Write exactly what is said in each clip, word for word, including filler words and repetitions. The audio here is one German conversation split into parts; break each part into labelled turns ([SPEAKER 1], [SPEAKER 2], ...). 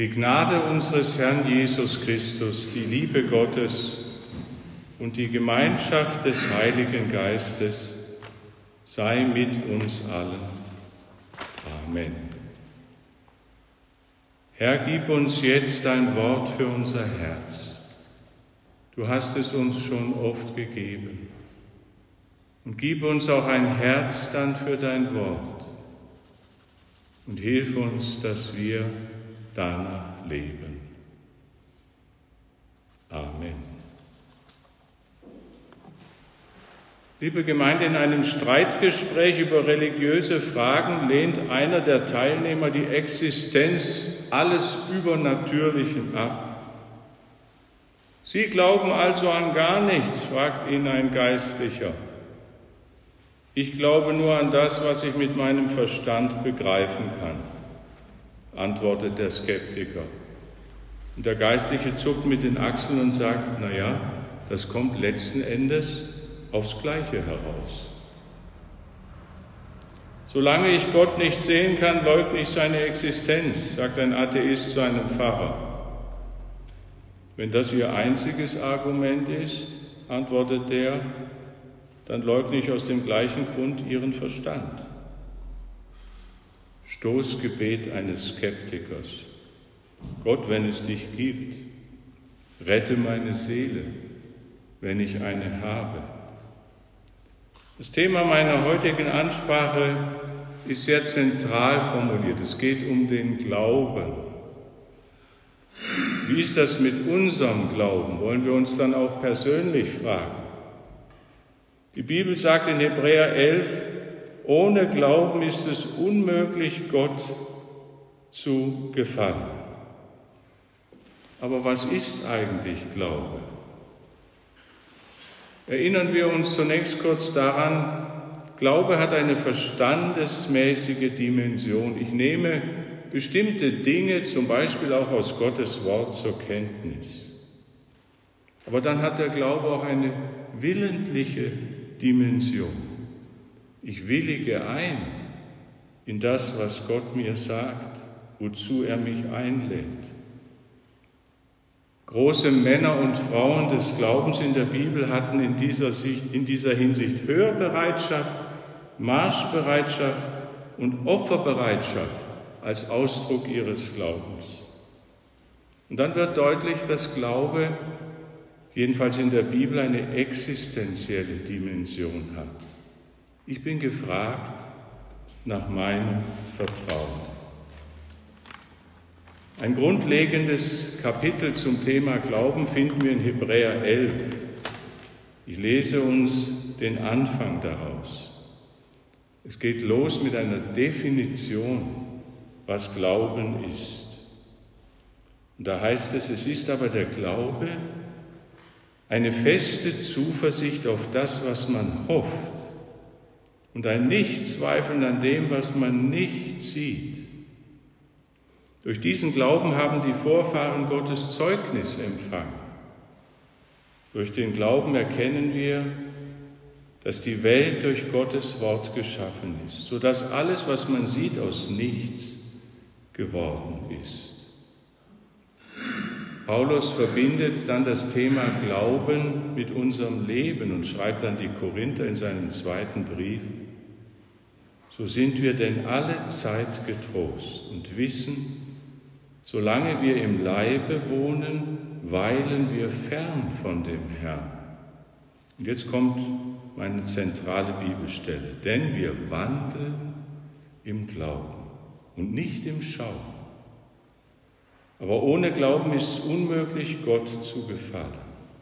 [SPEAKER 1] Die Gnade unseres Herrn Jesus Christus, die Liebe Gottes und die Gemeinschaft des Heiligen Geistes sei mit uns allen. Amen. Herr, gib uns jetzt dein Wort für unser Herz. Du hast es uns schon oft gegeben. Und gib uns auch ein Herz dann für dein Wort. Und hilf uns, dass wir danach leben. Amen. Liebe Gemeinde, in einem Streitgespräch über religiöse Fragen lehnt einer der Teilnehmer die Existenz alles Übernatürlichen ab. Sie glauben also an gar nichts, fragt ihn ein Geistlicher. Ich glaube nur an das, was ich mit meinem Verstand begreifen kann, antwortet der Skeptiker. Und der Geistliche zuckt mit den Achseln und sagt, na ja, das kommt letzten Endes aufs Gleiche heraus. Solange ich Gott nicht sehen kann, leugne ich seine Existenz, sagt ein Atheist zu einem Pfarrer. Wenn das Ihr einziges Argument ist, antwortet der, dann leugne ich aus dem gleichen Grund Ihren Verstand. Stoßgebet eines Skeptikers. Gott, wenn es dich gibt, rette meine Seele, wenn ich eine habe. Das Thema meiner heutigen Ansprache ist sehr zentral formuliert. Es geht um den Glauben. Wie ist das mit unserem Glauben? Wollen wir uns dann auch persönlich fragen. Die Bibel sagt in Hebräer elf, ohne Glauben ist es unmöglich, Gott zu gefallen. Aber was ist eigentlich Glaube? Erinnern wir uns zunächst kurz daran, Glaube hat eine verstandesmäßige Dimension. Ich nehme bestimmte Dinge, zum Beispiel auch aus Gottes Wort, zur Kenntnis. Aber dann hat der Glaube auch eine willentliche Dimension. Ich willige ein in das, was Gott mir sagt, wozu er mich einlädt. Große Männer und Frauen des Glaubens in der Bibel hatten in dieser, in dieser Hinsicht Hörbereitschaft, Marschbereitschaft und Opferbereitschaft als Ausdruck ihres Glaubens. Und dann wird deutlich, dass Glaube, jedenfalls in der Bibel, eine existenzielle Dimension hat. Ich bin gefragt nach meinem Vertrauen. Ein grundlegendes Kapitel zum Thema Glauben finden wir in Hebräer elf. Ich lese uns den Anfang daraus. Es geht los mit einer Definition, was Glauben ist. Und da heißt es, es ist aber der Glaube, eine feste Zuversicht auf das, was man hofft, und ein Nichtzweifeln an dem, was man nicht sieht. Durch diesen Glauben haben die Vorfahren Gottes Zeugnis empfangen. Durch den Glauben erkennen wir, dass die Welt durch Gottes Wort geschaffen ist, sodass alles, was man sieht, aus nichts geworden ist. Paulus verbindet dann das Thema Glauben mit unserem Leben und schreibt an die Korinther in seinem zweiten Brief, so sind wir denn alle Zeit getrost und wissen, solange wir im Leibe wohnen, weilen wir fern von dem Herrn. Und jetzt kommt meine zentrale Bibelstelle, denn wir wandeln im Glauben und nicht im Schauen. Aber ohne Glauben ist es unmöglich, Gott zu gefallen.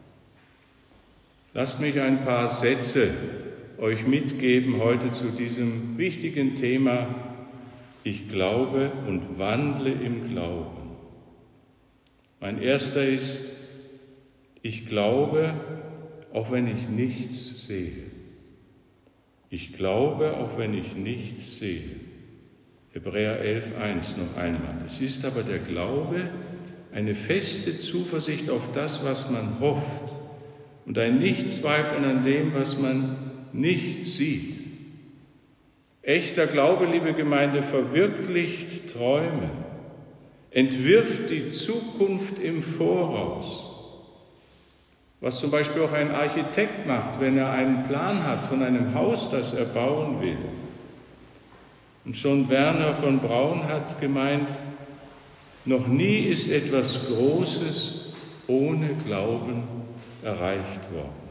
[SPEAKER 1] Lasst mich ein paar Sätze euch mitgeben heute zu diesem wichtigen Thema. Ich glaube und wandle im Glauben. Mein erster ist, ich glaube, auch wenn ich nichts sehe. Ich glaube, auch wenn ich nichts sehe. Hebräer elf, eins noch einmal. Es ist aber der Glaube, eine feste Zuversicht auf das, was man hofft, und ein Nichtzweifeln an dem, was man nicht sieht. Echter Glaube, liebe Gemeinde, verwirklicht Träume. entwirft die Zukunft im Voraus. Was zum Beispiel auch ein Architekt macht, wenn er einen Plan hat von einem Haus, das er bauen will. Und schon Werner von Braun hat gemeint, noch nie ist etwas Großes ohne Glauben erreicht worden.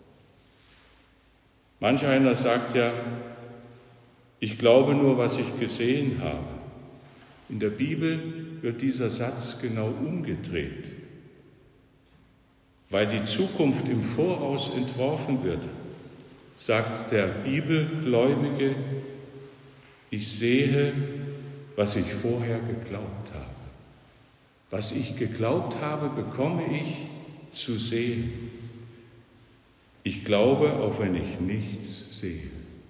[SPEAKER 1] Manch einer sagt ja, ich glaube nur, was ich gesehen habe. In der Bibel wird dieser Satz genau umgedreht. Weil die Zukunft im Voraus entworfen wird, sagt der Bibelgläubige, ich sehe, was ich vorher geglaubt habe. Was ich geglaubt habe, bekomme ich zu sehen. Ich glaube, auch wenn ich nichts sehe.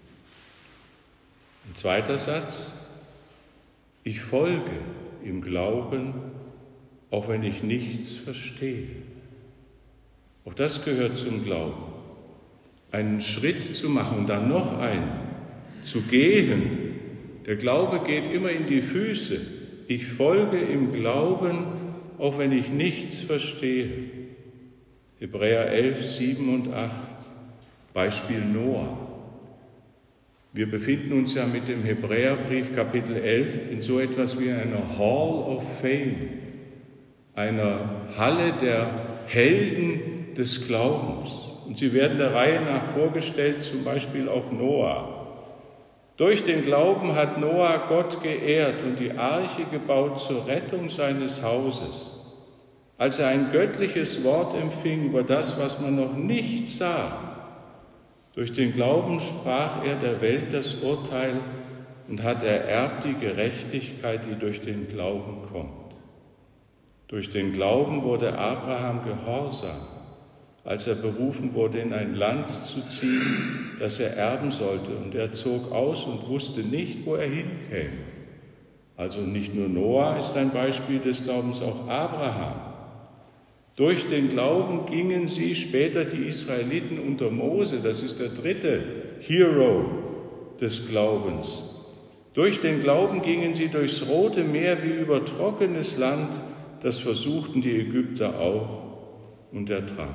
[SPEAKER 1] Ein zweiter Satz, ich folge im Glauben, auch wenn ich nichts verstehe. Auch das gehört zum Glauben. Einen Schritt zu machen und dann noch einen, zu gehen. Der Glaube geht immer in die Füße. Ich folge im Glauben, auch wenn ich nichts verstehe. Hebräer elf, sieben und acht, Beispiel Noah. Wir befinden uns ja mit dem Hebräerbrief Kapitel elf in so etwas wie einer Hall of Fame, einer Halle der Helden des Glaubens. Und sie werden der Reihe nach vorgestellt, zum Beispiel auch Noah. Durch den Glauben hat Noah Gott geehrt und die Arche gebaut zur Rettung seines Hauses. Als er ein göttliches Wort empfing über das, was man noch nicht sah, durch den Glauben sprach er der Welt das Urteil und hat ererbt die Gerechtigkeit, die durch den Glauben kommt. Durch den Glauben wurde Abraham gehorsam, als er berufen wurde, in ein Land zu ziehen, das er erben sollte. Und er zog aus und wusste nicht, wo er hinkäme. Also nicht nur Noah ist ein Beispiel des Glaubens, auch Abraham. Durch den Glauben gingen sie, später die Israeliten unter Mose, das ist der dritte Hero des Glaubens. Durch den Glauben gingen sie durchs Rote Meer wie über trockenes Land, das versuchten die Ägypter auch und ertranken.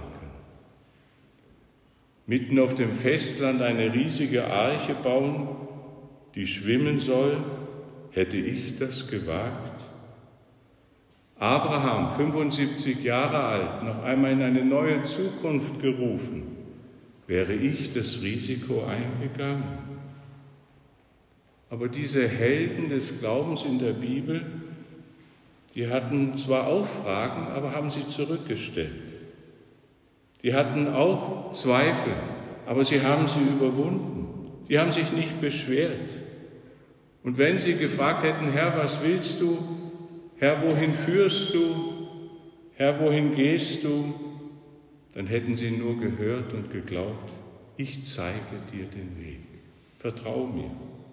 [SPEAKER 1] Mitten auf dem Festland eine riesige Arche bauen, die schwimmen soll, hätte ich das gewagt? Abraham, fünfundsiebzig Jahre alt, noch einmal in eine neue Zukunft gerufen, wäre ich das Risiko eingegangen? Aber diese Helden des Glaubens in der Bibel, die hatten zwar auch Fragen, aber haben sie zurückgestellt. Die hatten auch Zweifel, aber sie haben sie überwunden. Die haben sich nicht beschwert. Und wenn sie gefragt hätten, Herr, was willst du? Herr, wohin führst du? Herr, wohin gehst du? Dann hätten sie nur gehört und geglaubt, ich zeige dir den Weg. Vertrau mir.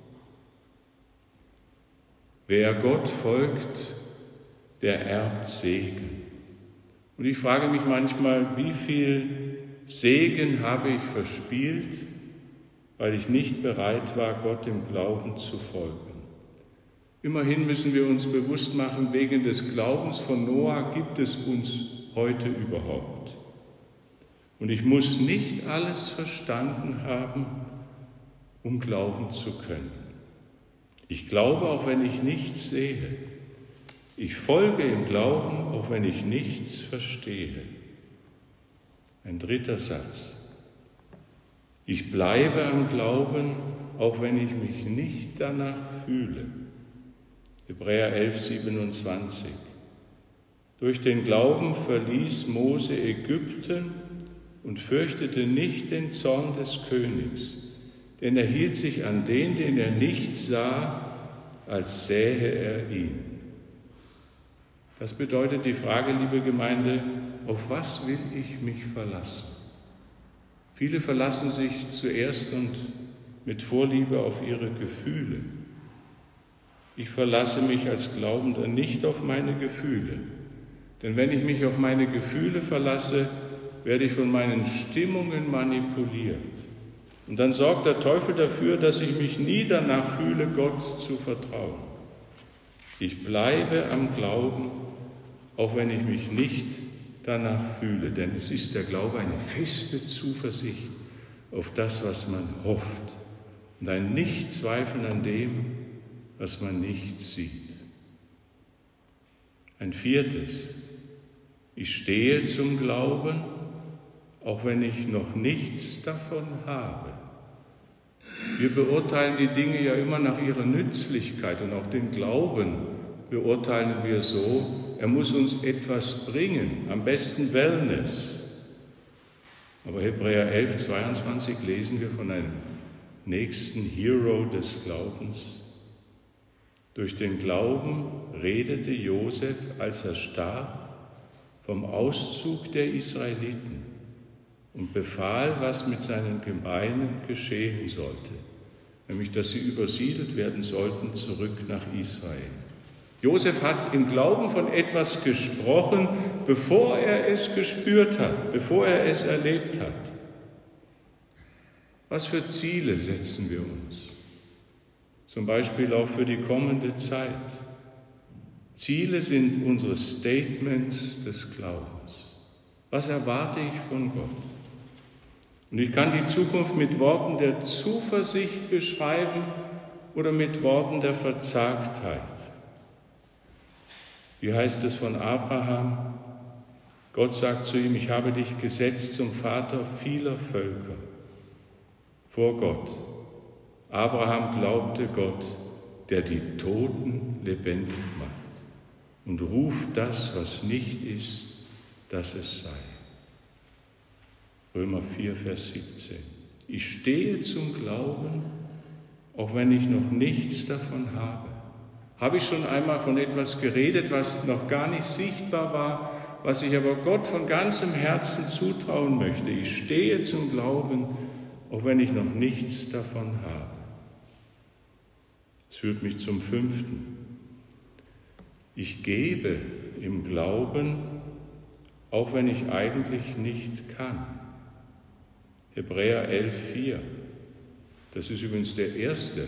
[SPEAKER 1] Wer Gott folgt, der erbt Segen. Und ich frage mich manchmal, wie viel Segen habe ich verspielt, weil ich nicht bereit war, Gott im Glauben zu folgen. Immerhin müssen wir uns bewusst machen, wegen des Glaubens von Noah gibt es uns heute überhaupt. Und ich muss nicht alles verstanden haben, um glauben zu können. Ich glaube, auch wenn ich nichts sehe. Ich folge im Glauben, auch wenn ich nichts verstehe. Ein dritter Satz. Ich bleibe am Glauben, auch wenn ich mich nicht danach fühle. Hebräer elf, siebenundzwanzig. Durch den Glauben verließ Mose Ägypten und fürchtete nicht den Zorn des Königs, denn er hielt sich an den, den er nicht sah, als sähe er ihn. Das bedeutet die Frage, liebe Gemeinde, auf was will ich mich verlassen? Viele verlassen sich zuerst und mit Vorliebe auf ihre Gefühle. Ich verlasse mich als Glaubender nicht auf meine Gefühle. Denn wenn ich mich auf meine Gefühle verlasse, werde ich von meinen Stimmungen manipuliert. Und dann sorgt der Teufel dafür, dass ich mich nie danach fühle, Gott zu vertrauen. Ich bleibe am Glauben, auch wenn ich mich nicht danach fühle, denn es ist der Glaube eine feste Zuversicht auf das, was man hofft, und ein Nichtzweifeln an dem, was man nicht sieht. Ein viertes: Ich stehe zum Glauben, auch wenn ich noch nichts davon habe. Wir beurteilen die Dinge ja immer nach ihrer Nützlichkeit, und auch den Glauben beurteilen wir so, er muss uns etwas bringen, am besten Wellness. Aber Hebräer elf, zweiundzwanzig lesen wir von einem nächsten Hero des Glaubens. Durch den Glauben redete Josef, als er starb, vom Auszug der Israeliten und befahl, was mit seinen Gebeinen geschehen sollte, nämlich dass sie übersiedelt werden sollten zurück nach Israel. Josef hat im Glauben von etwas gesprochen, bevor er es gespürt hat, bevor er es erlebt hat. Was für Ziele setzen wir uns? Zum Beispiel auch für die kommende Zeit. Ziele sind unsere Statements des Glaubens. Was erwarte ich von Gott? Und ich kann die Zukunft mit Worten der Zuversicht beschreiben oder mit Worten der Verzagtheit. Wie heißt es von Abraham? Gott sagt zu ihm: Ich habe dich gesetzt zum Vater vieler Völker. Vor Gott. Abraham glaubte Gott, der die Toten lebendig macht und ruft das, was nicht ist, dass es sei. Römer vier, Vers siebzehn. Ich stehe zum Glauben, auch wenn ich noch nichts davon habe. Habe ich schon einmal von etwas geredet, was noch gar nicht sichtbar war, was ich aber Gott von ganzem Herzen zutrauen möchte? Ich stehe zum Glauben, auch wenn ich noch nichts davon habe. Das führt mich zum fünften. Ich gebe im Glauben, auch wenn ich eigentlich nicht kann. Hebräer elf, vier. Das ist übrigens der erste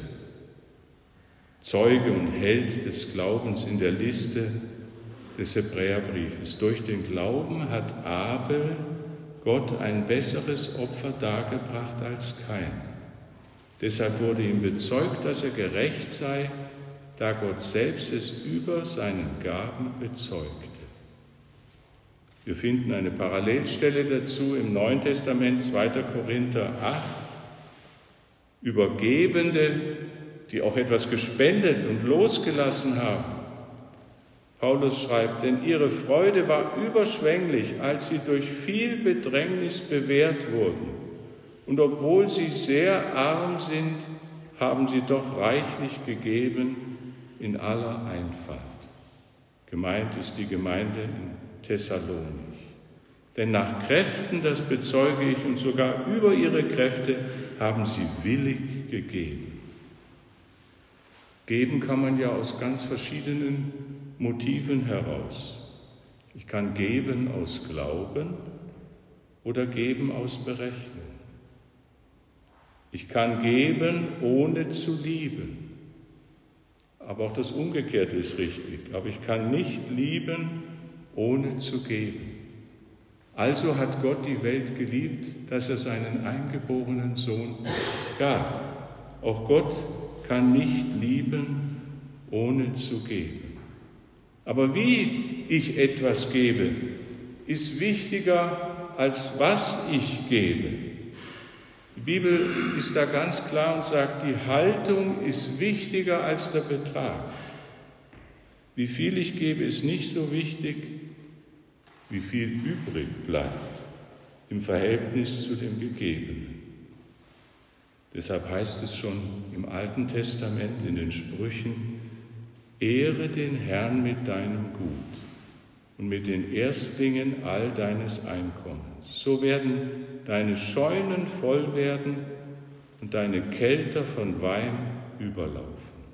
[SPEAKER 1] Zeuge und Held des Glaubens in der Liste des Hebräerbriefes. Durch den Glauben hat Abel Gott ein besseres Opfer dargebracht als Kain. Deshalb wurde ihm bezeugt, dass er gerecht sei, da Gott selbst es über seinen Gaben bezeugte. Wir finden eine Parallelstelle dazu im Neuen Testament, zweiter Korinther acht. Übergebende, die auch etwas gespendet und losgelassen haben. Paulus schreibt: Denn ihre Freude war überschwänglich, als sie durch viel Bedrängnis bewährt wurden. Und obwohl sie sehr arm sind, haben sie doch reichlich gegeben in aller Einfalt. Gemeint ist die Gemeinde in Thessalonich. Denn nach Kräften, das bezeuge ich, und sogar über ihre Kräfte haben sie willig gegeben. Geben kann man ja aus ganz verschiedenen Motiven heraus. Ich kann geben aus Glauben oder geben aus Berechnung. Ich kann geben, ohne zu lieben. Aber auch das Umgekehrte ist richtig. Aber ich kann nicht lieben, ohne zu geben. Also hat Gott die Welt geliebt, dass er seinen eingeborenen Sohn gab. Auch Gott kann nicht lieben, ohne zu geben. Aber wie ich etwas gebe, ist wichtiger, als was ich gebe. Die Bibel ist da ganz klar und sagt, die Haltung ist wichtiger als der Betrag. Wie viel ich gebe, ist nicht so wichtig, wie viel übrig bleibt im Verhältnis zu dem Gegebenen. Deshalb heißt es schon im Alten Testament in den Sprüchen: Ehre den Herrn mit deinem Gut und mit den Erstlingen all deines Einkommens. So werden deine Scheunen voll werden und deine Kelter von Wein überlaufen.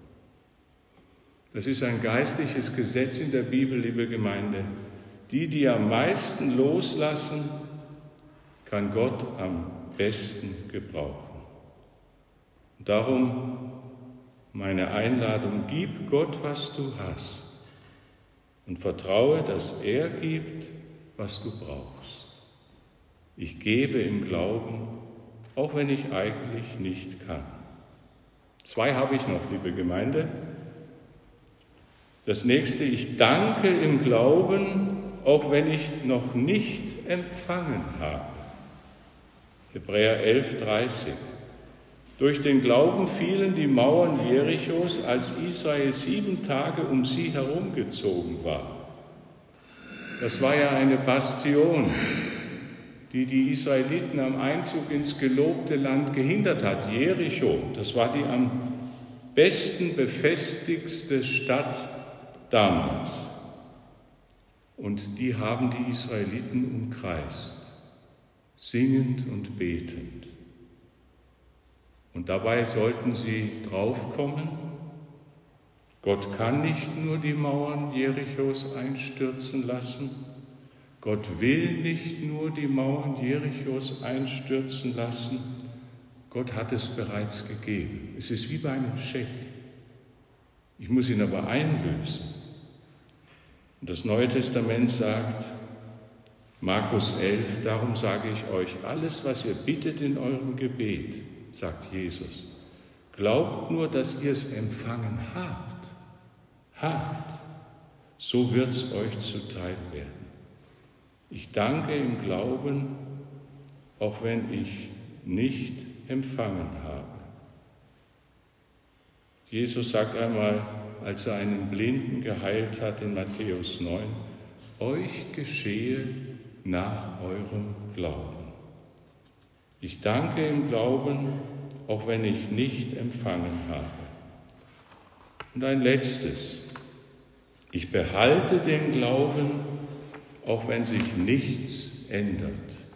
[SPEAKER 1] Das ist ein geistliches Gesetz in der Bibel, liebe Gemeinde. Die, die am meisten loslassen, kann Gott am besten gebrauchen. Und darum meine Einladung, gib Gott, was du hast und vertraue, dass er gibt, was du brauchst. Ich gebe im Glauben, auch wenn ich eigentlich nicht kann. Zwei habe ich noch, liebe Gemeinde. Das nächste, ich danke im Glauben, auch wenn ich noch nicht empfangen habe. Hebräer elf, dreißig. Durch den Glauben fielen die Mauern Jerichos, als Israel sieben Tage um sie herumgezogen war. Das war ja eine Bastion, die die Israeliten am Einzug ins gelobte Land gehindert hat. Jericho, das war die am besten befestigste Stadt damals. Und die haben die Israeliten umkreist, singend und betend. Und dabei sollten sie draufkommen, Gott kann nicht nur die Mauern Jerichos einstürzen lassen, Gott will nicht nur die Mauern Jerichos einstürzen lassen, Gott hat es bereits gegeben. Es ist wie bei einem Scheck. Ich muss ihn aber einlösen. Und das Neue Testament sagt, Markus elf, darum sage ich euch, alles, was ihr bittet in eurem Gebet, sagt Jesus, glaubt nur, dass ihr es empfangen habt. Habt. So wird es euch zuteil werden. Ich danke im Glauben, auch wenn ich nicht empfangen habe. Jesus sagt einmal, als er einen Blinden geheilt hat in Matthäus neun, euch geschehe nach eurem Glauben. Ich danke im Glauben, auch wenn ich nicht empfangen habe. Und ein letztes, ich behalte den Glauben, auch wenn sich nichts ändert.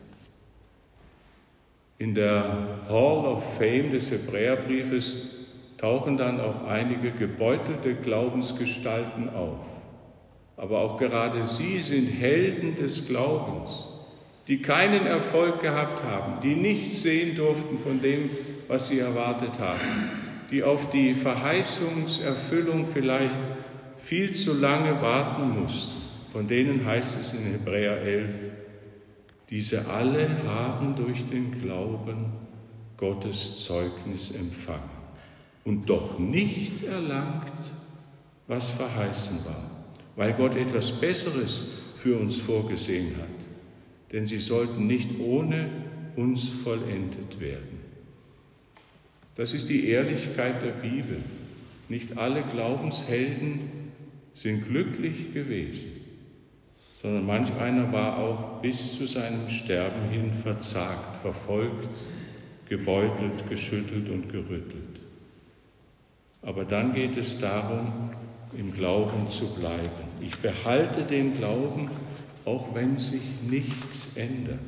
[SPEAKER 1] In der Hall of Fame des Hebräerbriefes tauchen dann auch einige gebeutelte Glaubensgestalten auf. Aber auch gerade sie sind Helden des Glaubens, die keinen Erfolg gehabt haben, die nichts sehen durften von dem, was sie erwartet haben, die auf die Verheißungserfüllung vielleicht viel zu lange warten mussten. Von denen heißt es in Hebräer elf, diese alle haben durch den Glauben Gottes Zeugnis empfangen und doch nicht erlangt, was verheißen war, weil Gott etwas Besseres für uns vorgesehen hat, denn sie sollten nicht ohne uns vollendet werden. Das ist die Ehrlichkeit der Bibel. Nicht alle Glaubenshelden sind glücklich gewesen, sondern manch einer war auch bis zu seinem Sterben hin verzagt, verfolgt, gebeutelt, geschüttelt und gerüttelt. Aber dann geht es darum, im Glauben zu bleiben. Ich behalte den Glauben, auch wenn sich nichts ändert.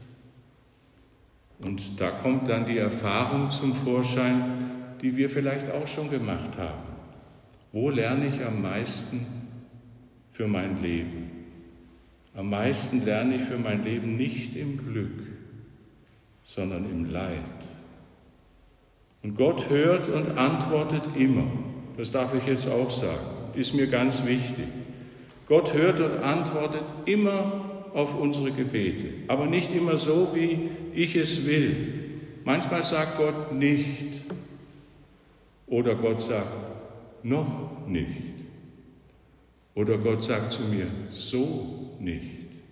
[SPEAKER 1] Und da kommt dann die Erfahrung zum Vorschein, die wir vielleicht auch schon gemacht haben. Wo lerne ich am meisten für mein Leben? Am meisten lerne ich für mein Leben nicht im Glück, sondern im Leid. Und Gott hört und antwortet immer. Das darf ich jetzt auch sagen, ist mir ganz wichtig. Gott hört und antwortet immer auf unsere Gebete, aber nicht immer so, wie ich es will. Manchmal sagt Gott nicht oder Gott sagt noch nicht oder Gott sagt zu mir so nicht.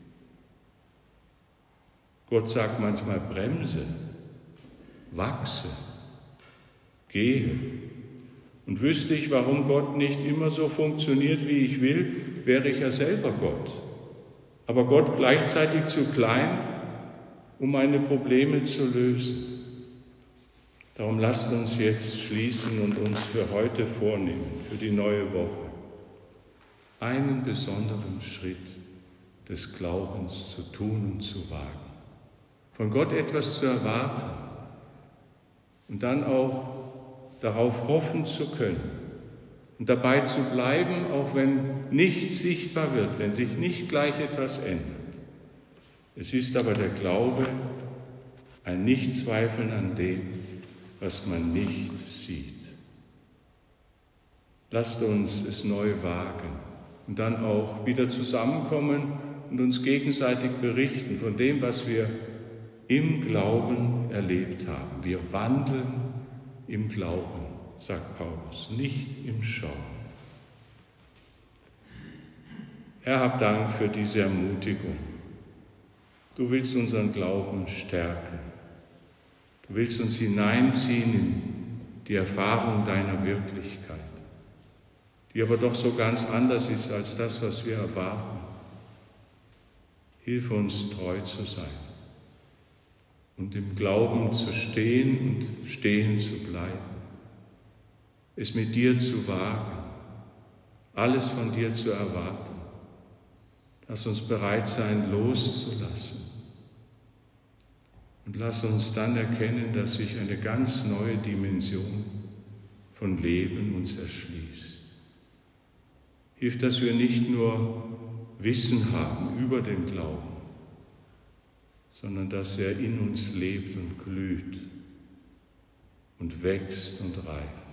[SPEAKER 1] Gott sagt manchmal bremse, wachse, gehe. Und wüsste ich, warum Gott nicht immer so funktioniert, wie ich will, wäre ich ja selber Gott. Aber Gott gleichzeitig zu klein, um meine Probleme zu lösen. Darum lasst uns jetzt schließen und uns für heute vornehmen, für die neue Woche, einen besonderen Schritt des Glaubens zu tun und zu wagen. Von Gott etwas zu erwarten und dann auch darauf hoffen zu können und dabei zu bleiben, auch wenn nichts sichtbar wird, wenn sich nicht gleich etwas ändert. Es ist aber der Glaube, ein Nichtzweifeln an dem, was man nicht sieht. lasst uns es neu wagen und dann auch wieder zusammenkommen und uns gegenseitig berichten von dem, was wir im Glauben erlebt haben. Wir wandeln im Glauben, sagt Paulus, nicht im Schauen. Herr, hab Dank für diese Ermutigung. Du willst unseren Glauben stärken. Du willst uns hineinziehen in die Erfahrung deiner Wirklichkeit, die aber doch so ganz anders ist als das, was wir erwarten. Hilf uns, treu zu sein und im Glauben zu stehen und stehen zu bleiben, es mit dir zu wagen, alles von dir zu erwarten. Lass uns bereit sein, loszulassen. Und lass uns dann erkennen, dass sich eine ganz neue Dimension von Leben uns erschließt. Hilf, dass wir nicht nur Wissen haben über den Glauben, sondern dass er in uns lebt und glüht und wächst und reift.